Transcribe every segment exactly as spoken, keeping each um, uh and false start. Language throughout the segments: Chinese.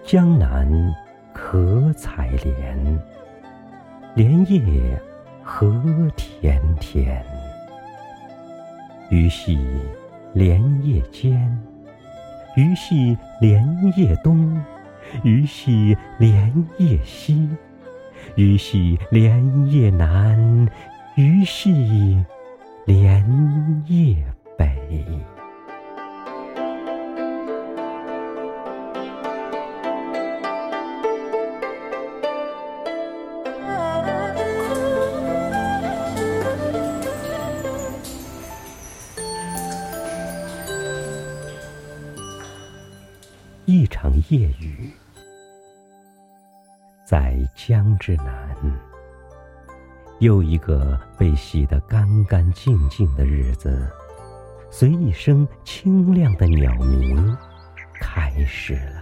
江南可采莲，莲叶何田田。鱼戏莲叶间，鱼戏莲叶东，鱼戏莲叶西，鱼戏莲叶南，鱼戏莲叶北。一场夜雨，在江之南，又一个被洗得干干净净的日子，随一声清亮的鸟鸣开始了。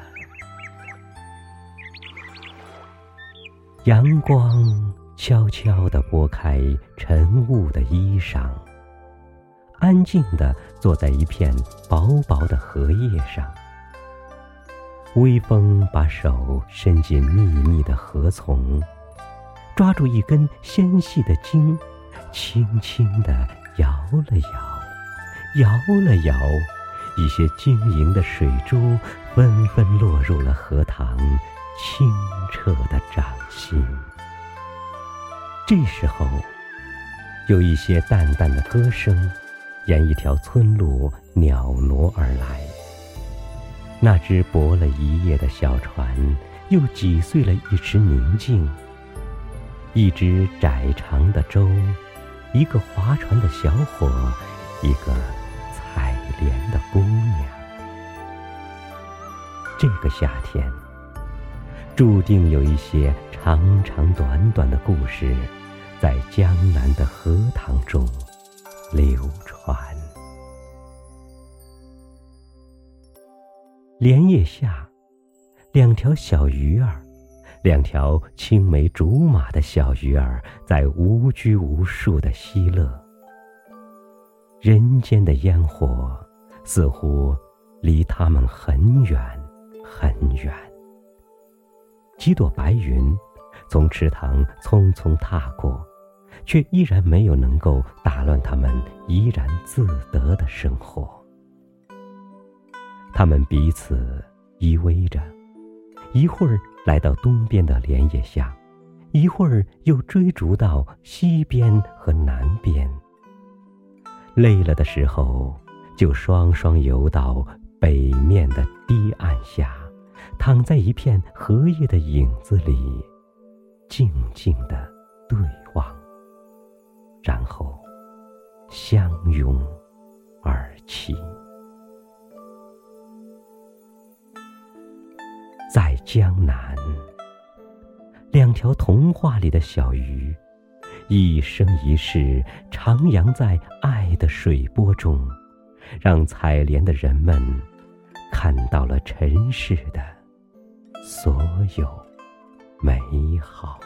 阳光悄悄地拨开晨雾的衣裳，安静地坐在一片薄薄的荷叶上。微风把手伸进密密的荷丛，抓住一根纤细的茎，轻轻地摇了摇，摇了摇，一些晶莹的水珠纷纷落入了荷塘清澈的掌心。这时候，有一些淡淡的歌声沿一条村路袅娜而来。那只泊了一夜的小船又挤碎了一池宁静，一只窄长的舟，一个划船的小伙，一个采莲的姑娘。这个夏天注定有一些长长短短的故事在江南的荷塘中流传。莲叶下，两条小鱼儿，两条青梅竹马的小鱼儿在无拘无束地嬉乐。人间的烟火似乎离他们很远很远。几朵白云从池塘匆匆踏过，却依然没有能够打乱他们怡然自得的生活。他们彼此依偎着，一会儿来到东边的莲叶下，一会儿又追逐到西边和南边。累了的时候，就双双游到北面的堤岸下，躺在一片荷叶的影子里，静静地对望，然后相拥而泣。在江南，两条童话里的小鱼，一生一世徜徉在爱的水波中，让采莲的人们看到了尘世的所有美好。